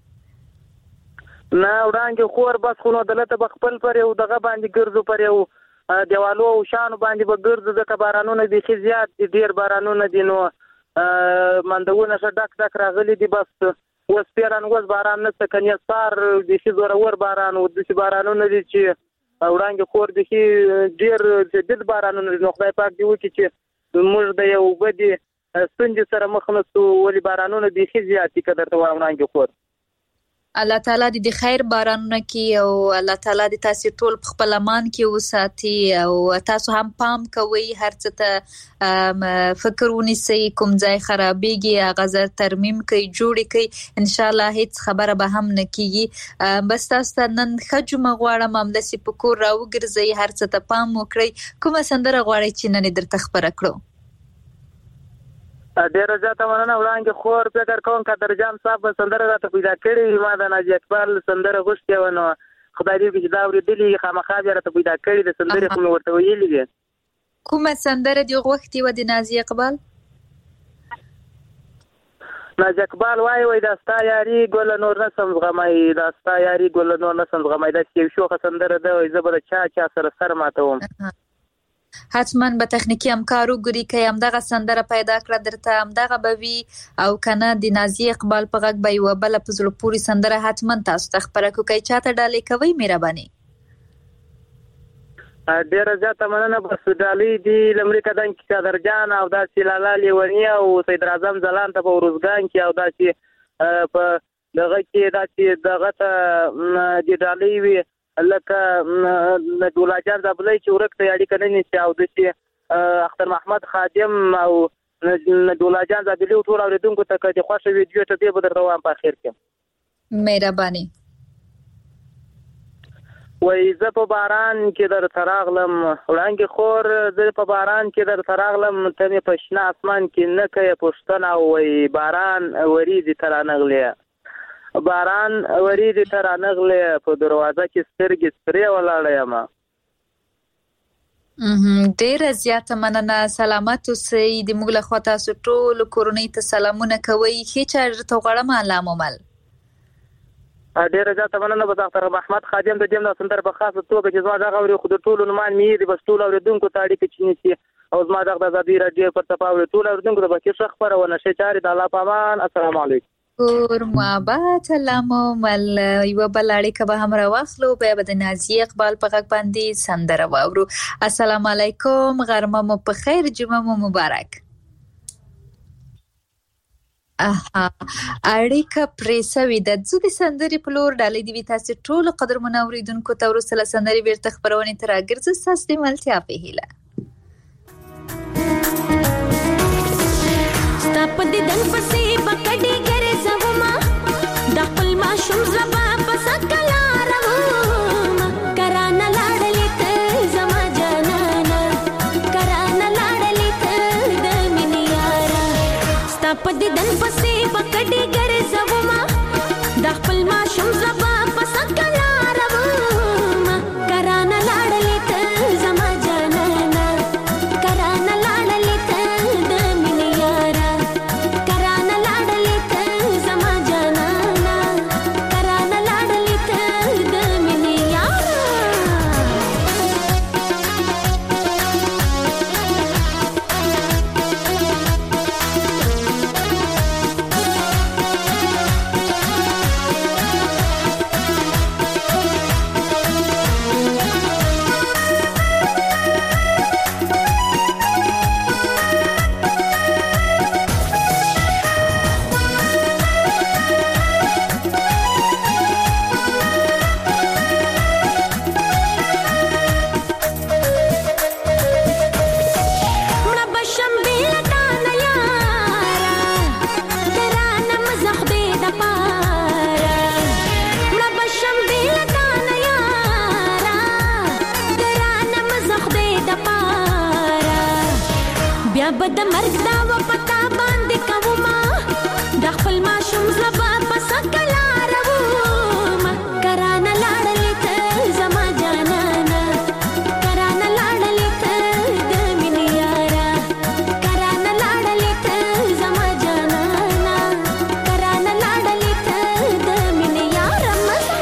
نه وړاندې خور بس خو نو دلته به خپل پر یو دغه باندې ګرځو پر یو دیوالو او شانو باندې به ګرځو ځکه بارانونه بیخي زیات دي، ډېر بارانونه دي نو مندونه ښه ډک ډک راغلي دي. بس اوس پیران اوس باران نشته که نیسار بیخي زورور باران و داسې بارانونه دي چې وړاندې خور بیخي ډېر جدید بارانونه دي. نو خدای پاک دې وکړي چې موږ د یو بدې ستونزې سره مخ نه شو ولې بارانونه بیخي زیات دي که درته وایم وړاندې خور. الله تعالی دې د خیر بارانونه کړي او الله تعالی دې تاسو ټول په خپل امان کې وساتي او تاسو هم پام کوئ هر څه ته فکر ونیسئ، کوم ځای خرابېږي هغه ځای ترمیم کړئ، جوړې کړئ، ان شاء الله هیڅ خبره به هم نه کیږي. بس تاسو ته نن ښه جمعه غواړم، همداسې په کور راوګرځئ، هر څه ته پام وکړئ. کومه سندره غواړئ چې نن درته خبره کړو؟ ډېر زیاته مننه وړاندې خور فکر کوم قدر جان صاحب سندره راته پیدا کړې ما د ناجی اقبال سندره غوښتې و نو خدای دې چې دا اورېدلې خامخا بیا راته پیدا کړې د سندرې خو مې ورته ویلې دي. کومه سندره دې غوښتې وه د نازي اقبال؟ ناجی اقبال وایي وایي دا ستا یاري ګله نور نه سم زغمی دا ستا یاري ګله نور نه سم زغمی داسې یو شوخه سندره ده وایي زه به د چا چا سره سر ماتوم. حتما به تخنیکی همکار وګوري که همدغه سندره پیدا کړه درته همدغه به وي او کنه د نازي اقبال په غږ به یوه بله په زړه پورې سندره حتما تاسو ته خپره کړو. که چاته ډالۍ کوئ مهرباني. ډېره زیاته مننه. بس ډالۍ دي لمړي کدن کې قدر جان او داسې لالا لیوني او سید اعظم ځلان ته په اروزګان کې او داسې په دغه کې داسې دغه ته د ډالۍ وي لکه دولا جان زابلای چې ورک ته اړیکه نه نیسي او د اختر محمد خادم او دولا جان زابلی ټول اوریدونکو ته د خوښه ویډیو ته دې بدر روان په اخر کې مهرباني. وای زه په باران کې در تراغلم وړاندې خور زه په باران کې در تراغلم ته مې په شنه اسمان کې نه کوي پښتنه وای باران وریځې ترانغلې باران وریځې ترانغلې په دروازه کې سترګې سپرې ولاړه یم. ډېره زیاته مننه. سلامت اوسئ. د موږ لخوا تاسو ټولو کورنۍ ته سلامونه کوئ. ښې چا درته غواړم الله مو مل. ډېره زیاته مننه. بس اختر محمد خادم د دې سندره په خاصه توګه چې زما دغه اوري خو د ټولو نومان مې دي بس ټول اوریدونکو ته اړیکه چې نیسي او زما دغه د ازادي راډیو پر تپاوړي ټول اوریدونکو ته پکې ښه خپرونه شي. چارې د الله په امان. السلام علیکم. کور محبت الله مو مل. یوه بل اړیکه به هم راواخلو بیا به د نازي اقبال په غږ باندې سندره واورو. السلام علیکم. غرمه مو په خیر. جمعه مو مبارک. اها اړیکه پرې سوې ده. ځو د سندرې په لور ډالۍ دې وي تاسې ټولو قدرمنو اوریدونکو ته وروسته له سندرې بیرته خپرونې ته راګرځو ستاسو د ملتیا په هیله. ستا په دیدن پسې به کډې ګرځومه د خپل ماشوم زړه به په سکه لارومه کرانه لاړلې ته زما جانانه کرانه لاړلې ته د مینې یاره ستا په دیدن پسې به کډې ګرځومه د خپل ماشوم زړه به په سکه لارومه کرانه لاړلې ته زما جانانه کرانه لاړلې ته د مینې یاره کرانه لاړلې ته زما جانانه کرانه لاړلې ته د مینې یاره. بیا به د مرګ دعوه پتا باندې کومه د خپل ماشوم زړه به په سکه لارومه کرانه لاړلې ته زما جانانه کرانه لاړلې ته د مینې یاره کرانه لاړلې ته زما جانانه کرانه لاړلې ته د مینې یاره مزه.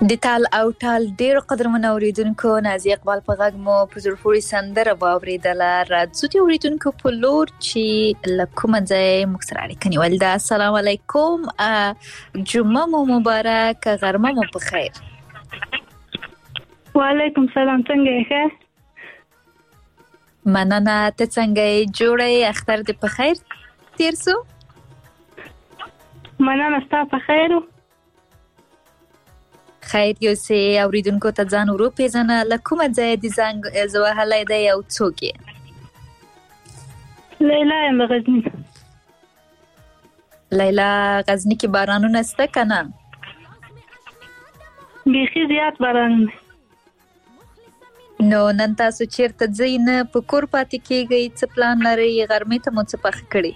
د تال او ټال ډیر قدرمن اوریدونکو نازي اقبال په غږ مو په زړه پورې سندره واوریدله. راځو د اوریدونکو په لور چې لکه ځای موږ سره اړیکه نیول ده. السلام علیکم، جمعه مو مبارک، غرمه مو په خیر. وعلیکم سلام، څنګه یې؟ مننه، ته څنګه یې؟ جوړه اختر دې په خیر تیر سو؟ مننه، ستا په خیر. خیر یو سه اوریدونکو ته ځان ورو پیژنه، لکه ځای د زنګ زوهلای دی او څوک یې؟ لیلا یم غزنی. لیلا، غزنی کې بارانونه شته کنه؟ بیخي زیات باران. نو نن تاسو چیرته ځئ؟ نه په کور پاتې کیږئ؟ څه پلان لرئ؟ غرمې ته مو څه پخ کړي؟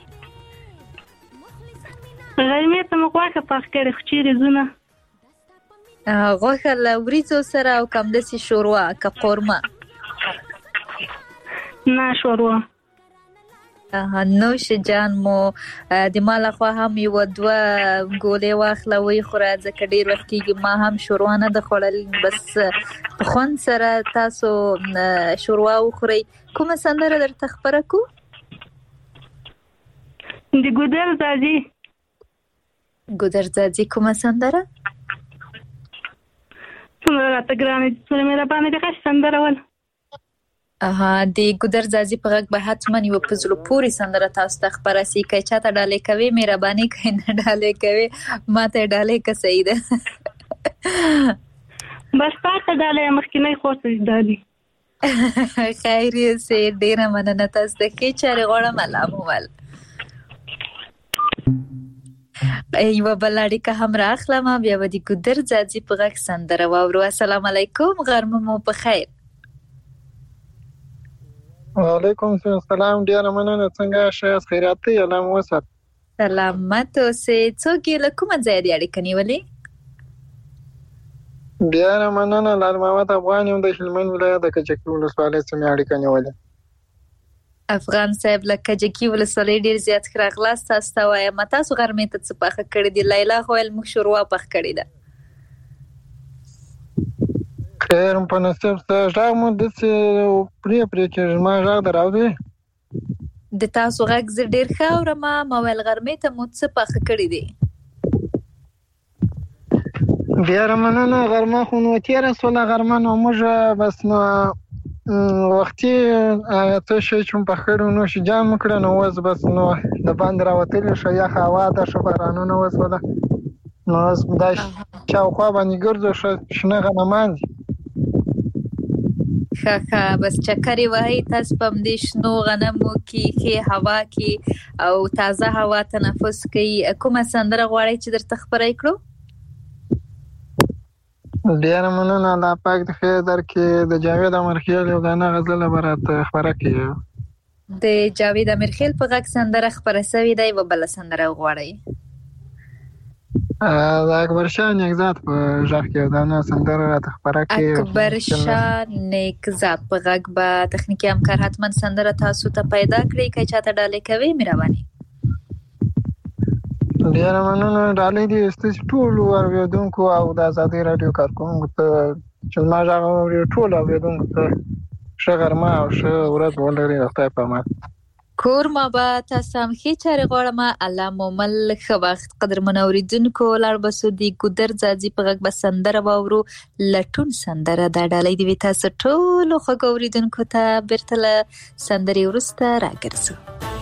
غرمې ته مو غوښه پخ کړې، خو چیرې ځو نه. غوښه له وریځو سره او کمدسې شوروا که قورمه؟ نه، شوروا. نوش جان مو د ما لخوا هم یو دوه ګولې واخله وی خوره، ځکه ډېر وخت کېږي ما هم شوروا نه ده خوړل. بس په خوند سره تاسو شوروا وخورئ. کومه سندره درته خپره کو؟ د ګودر ځاځي. ګودر ځاځي کومه سندره؟ څومره راته ګرانه دي، څومره مهربانه دي، ښه سندره ول. اها، د ګودر ځاځي په غږ به حتما یو په زړه پورې سندره تاسو ته خپره سي. که چاته ډالۍ کوي مهرباني کوي، نه ډالۍ کوي ماته ډالۍ که صحیح ده. بس تاته ډالۍ مخکینی خور ته ډالۍ. خیر یې سي، ډېره مننه. تاسو ته ښې چارې غواړم. الله مو ول. یوه بل اړیکه هم راخلم، بیا به د ګودر ځاځي په غږ سندره واورو. السلام علیکم، غرمه مو په خیر. وعلیکم السلام، ډیره مننه. څنګه شایست خیرات دی؟ الله مو وسات. سلامت اوسئ. څوک یې؟ له کومه ځایه دې اړیکه نیولې؟ ډیره مننه. لال محمد افغان یم، د هلمند ولایت د کجکي ولسوالۍ څخه مې اړیکه نیولې. افغان صاحب، له کجکي ولسوالۍ ډېر زیات ښه راغلاست. تاسو ته وایم تاسو غرمې ته څه پخه کړي دي؟ لیلا خو ویل موږ شوروا پخ کړې ده. خیر په نصیب ستا غږ مو داسې پرې پرې کېږي. زما غږ در اورې؟ د تاسو غږ زه ډېر ښه اورم. ما ویل غرمې ته مو څه پخه کړي دي؟ ډیره مننه. غرمه خو نو تېره شوله، غرمه نو موږ بس نو وختي څه شی چې مو پخ کړي نو شجام مو کړه، نو اوس بس نو د باندې راوتلي ښه یخه هوا ده، ښه بارانونه وشوله، نو اوس دا شاوخوا باندې ګرځو، ښه شنه غنمان دي. ښه ښه، بس چکرې وهئ تاسو په همدې شنو غنمو کې، ښې هوا کې او تازه هوا تنفس کوئ. کومه سندره غواړئ چې درته خپره یې کړو؟ ډیره مننه. الله پاک د خیر درکړي. د جاوید امرخیل یو دانه غزله به راته خپره کړي. د جاوید امرخیل په غږ سندره خپره سوې ده، یوه بله سندره وغواړئ. د اکبر شاه نیکزاد په غږ کې یو دانه سندره راته خپره کړي. اکبر شاه نیکزاد په غږ به تخنیکي همکار حتما سندره تاسو ته پیدا کړي. که چاته ډالۍ کوي مهرباني. ډیره مننه. ډالۍ دې ستاسو ټولو اوریدونکو او د ازادي راډیو کارکوونکو ته چې زما غږ اوري، ټولو اوریدونکو ته ښه غرمه او ښه ورځ ولري. خدای په امان. کور ما به تاسو هم ښې چارې غواړم. الله مو مل. ښه وخت. قدرمن اوریدونکو، لاړ بسو د ګودر ځاځي په غږ به سندره واورو. لټون سندره دا ډالۍ دې وي تاسو ټولو خوږ اوریدونکو ته. بیرته له سندرې وروسته راګرځو.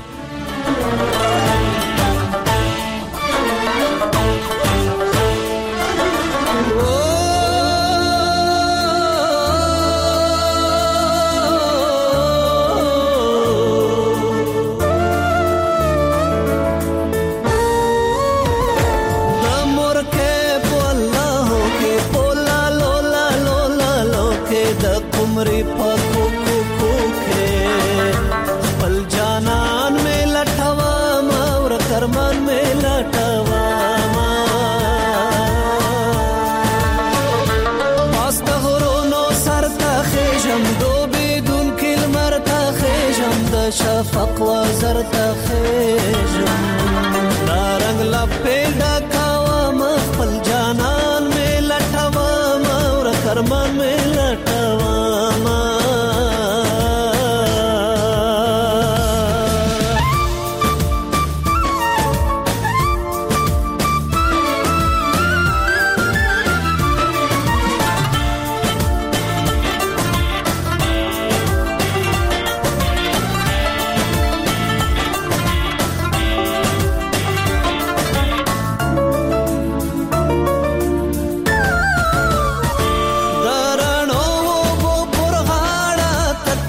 شفق وزر تخیجم دارنگ لپی ڈکاوام خپل جانان میں لٹوام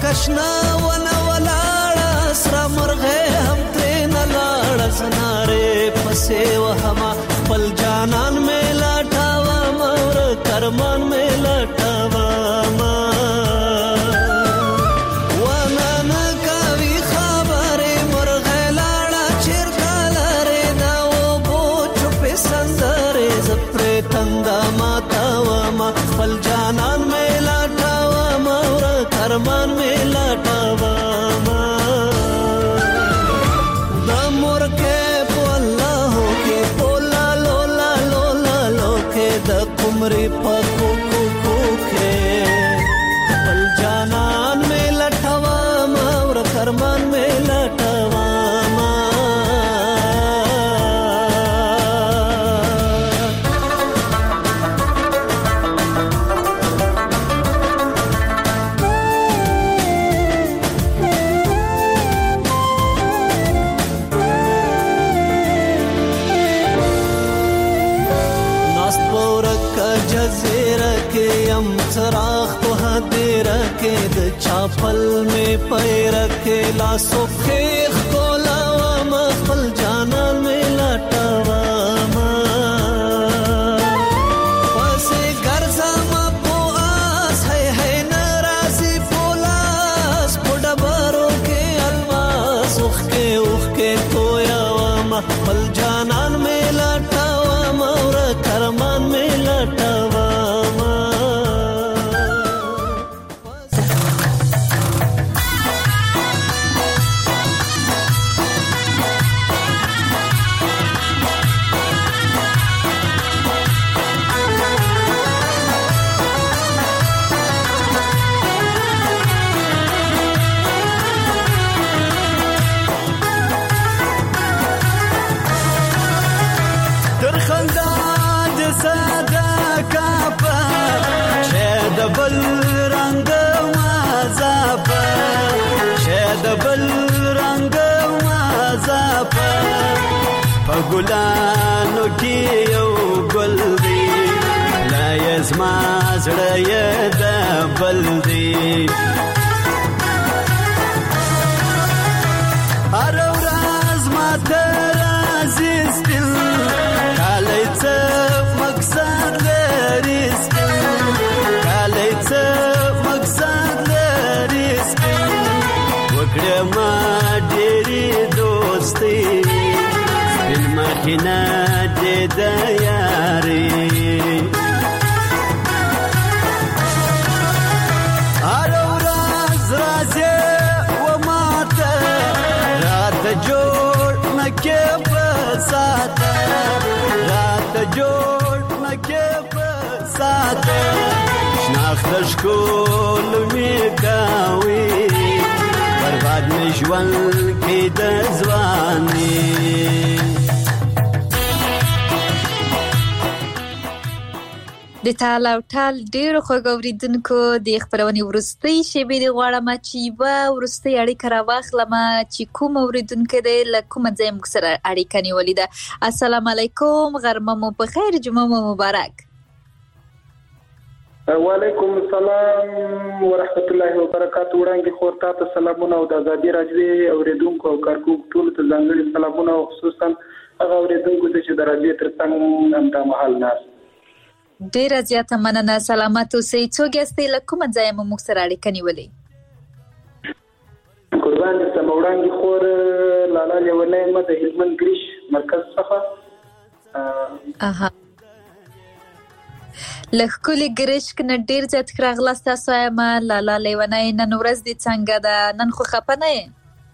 لکشنا ونه ولاړه سره مرغه هم ترې نه لاړه زنارې پسې وهما خپل جانان مې لټوم ور کرمان مې لټوم ونه نه کوي خبرې مرغه لاړه چیرته لرې دا اوبو چوپې سندرې زه پرې تنده ماتوم خپل جانان مې لټوم ور کرمان مې لټوم د مرکه په الله کې پولا لولا لولا لوکه د قمري په کوکو کوکه خپل جانان مې لټوم ور کرمان مې لټوم चराग तो हदेरा के द चापल में पैर के लासो खेख को लावा मखल जाना में लटावा पसे गर्जा मपो आस है है नाराजी पोलास पुडबरो के अलवास उख के उख के तोयावा मखल जाना में लटावा मौर करमान में लटावा بل رنگ مازاپا شاید بل رنگ مازاپا پگلانو کی یو گل دی لایز مازړی د بل دی هر ورځ ما تر عزیز دل کالی څه مقصد لري مقصد لري وکړه ما ډېری دوستي بل مخینه دې د یاري هر ورځ راځي و ماته رات جوړ نکې په ساته رات جوړ نکې په ساته شناخت شکول می کاوی برباد می ژوند کې د ځواني د ټال او ټال ډیرو خوږ اوریدونکو د خبرونې ورستۍ شیبې د غواړم چې به ورستۍ اړیکه راواخلم چې کوم اوریدونکو دی له کوم ځای موږ سره اړیکه نیولې ده. السلام علیکم، غرمه مو په خیر، جمعه مو مبارک. وعلیکم السلام ورحمت الله وبرکاته. وړاندې خور تاسو سلامونه او د ازادي راډیو اوریدونکو او کارکونکو ټول ته ځانګړي سلامونه او خصوصا هغه اوریدونکو چې د راډیو ترڅنګ هم د محل ناس. ډیره زیاته مننه، سلامات اوسئ. څوک یاستئ، له کومه ځایه مو موږ سره اړیکه نیولې؟ قربان دې سم. وړاندې خور لالا لیونی یم د هلمند ګریش مرکز څخه. اها لخکولي ګریشک نه ډیر زیات راغلاست. تاسو یم لالا لیونی، نن ورځ دې څنګه ده؟ نن خو خپه نه یې؟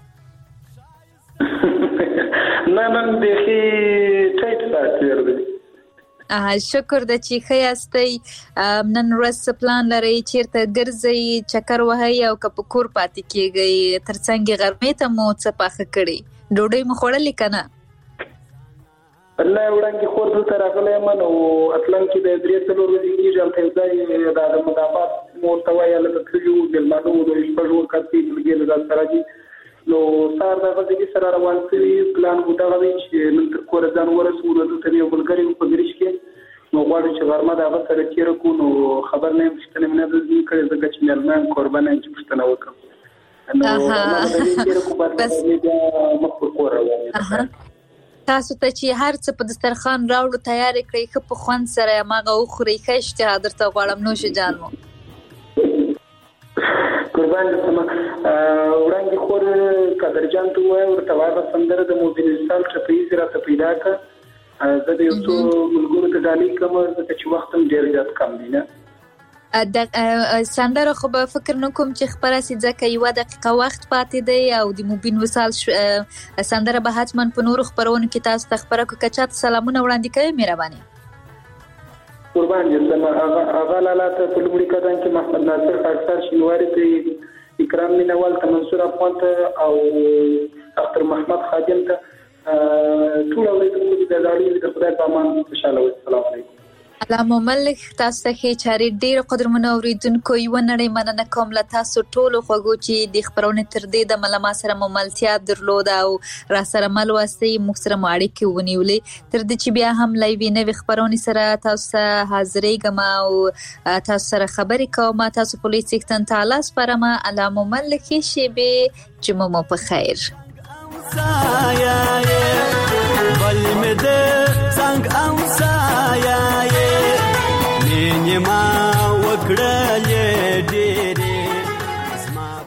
نه نن بیخي ټایټ ساعت تېر دی. شکر ده چې ښه یاستئ. نن ورځ څه پلان لرئ؟ چیرته ګرځئ، چکر وهئ او که په کور پاتې کېږئ؟ تر څنګ غرمې ته مو څه پاخه کړي؟ ډوډۍ مو خوړلې که نه؟ الله وړاندې خور دلته راغلی یم نو اتلم کې د درې څلور ورځې کېږي. هلته یو ځای د احمدآباد مو ورته وایي هلته تللي وو، مېلمانه وو، د شپږ ورځو کسي ملګري له ځان سره دي. نو سهار د غزګي سره روان شوي، پلان مو دغه دی چې نن تر کوره ځان ورسوو. دلته مې یو ملګری و په ګریش کې، نو غواړي چې غرمه د هغه سره تېره کړو. نو خبر نه یم، پوښتنه مې نه ده ځینې کړې، ځکه چې مېلمه یم، کوربه نه یم چې پوښتنه وکړم. نو هغه د دې کېره کو بعد بیا مخ په کور راوړم. تاسو ته چې هر څه په دسترخوان راوړو تیار کړئ خو په خوند سره ماغه خوري ښه اشتها درته غواړم نوش جان مو. قربان سم وړاندې خور قدرجان ته وای ورته واغه سندره د موبیل انسټال چې را ته پیدا کا زه د یو څو ملګرو ته ډالۍ کوم چې وخت هم ډیر زیات کم دی نه. د سندره خو به فکر نکوم چې خبره سي ځکه یو دقیقه وخت پاتې دی او د موبین وصال سندره به حتما په نورو خبرونو کې تاسو ته خبره کو کچات سلامونه وړاندې کوي مهرباني. قربان جسم اغا لاله ته په لومړي قدم کې محمد ناصر خاکسار شینواری ته اکرام مینوال ته منصور افغان ته او اختر محمد خادم ته ټول اوریدونکو ته د لارې د خدای په امان خوشاله وي. السلام علیکم. علامه ملک تاسو ته چاري ډیر قدرمنو اوریدونکو یو نړۍ مننه کوم له تاسو ټولو خوږو چې د خبرونه تر دې د ملما سره مملتیا درلود او را سره مل واسي مخ سره ماړي کې ونیولې تر دې چې بیا هم لایوي نوې خبرونه سره تاسو حاضرې ګما او تاسو سره خبرې کوم. تاسو پولیس سیکتن تعالی سپارم. علامه ملک شي به جمعه په خیر. بل مې د څنګه امسایا یې مینه ما وکړل